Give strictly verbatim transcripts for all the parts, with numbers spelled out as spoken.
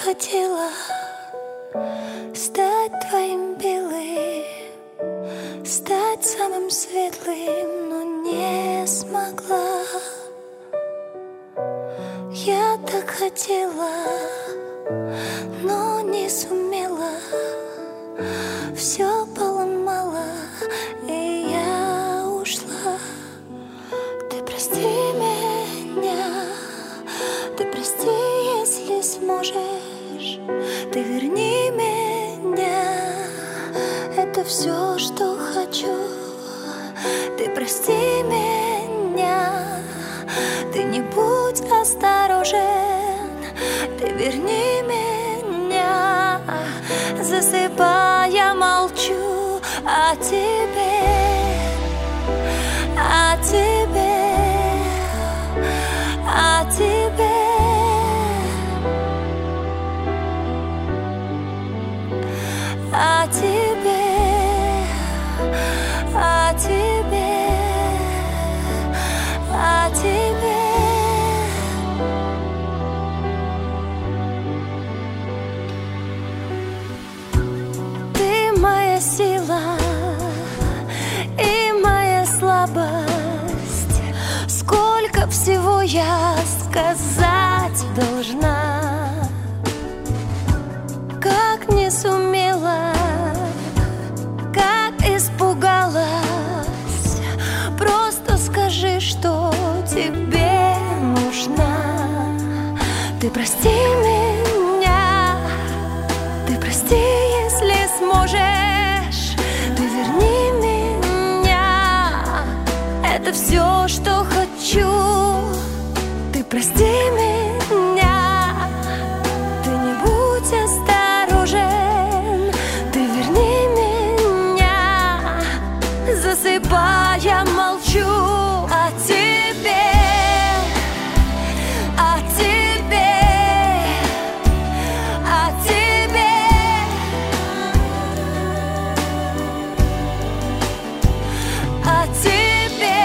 хотела стать твоим белым, стать самым светлым, но не смогла. Я так хотела, но не сумела. Все поломала, и я ушла. Ты прости меня, ты прости, если сможешь. Ты верни меня, это все, что хочу. Ты прости меня, ты не будь осторожен. Ты верни меня, засыпая, я молчу о тебе, о тебе, о тебе, о тебе, о тебе, о тебе. Ты моя сила и моя слабость. Сколько всего я сказать должна, как не сумела, как испугалась. Просто скажи, что тебе нужна. Ты прости меня, ты прости, если сможешь. Ты верни меня, это все, что хочу. Ты прости меня, ты не будь осторожен. Ты верни меня, засыпая, молчу о тебе, о тебе, о тебе, о тебе,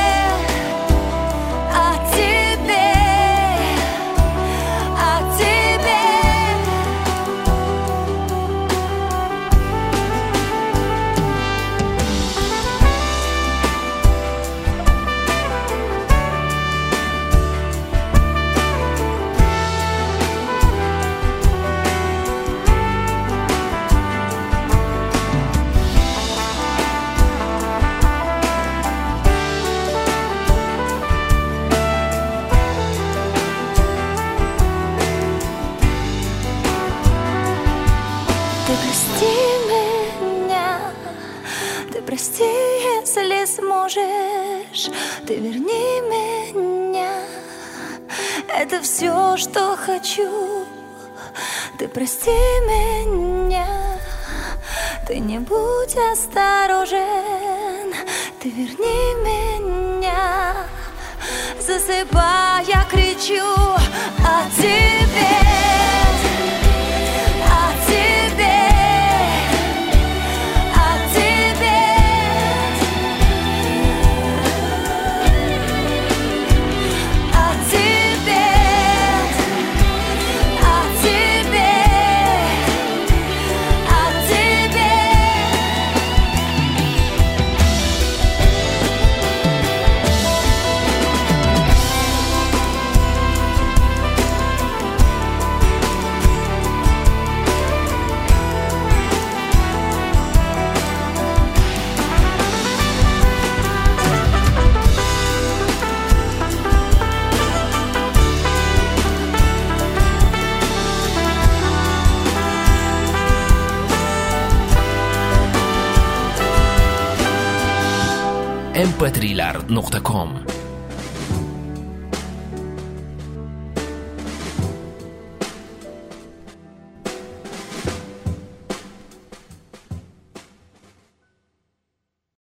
о тебе, о тебе. Ты прости меня, ты прости, если сможешь. Ты верни меня, это все, что хочу. Ты прости меня, ты не будь осторожен. Ты верни меня, засыпая, кричу о тебе. ام پی تری لاند نقطه کام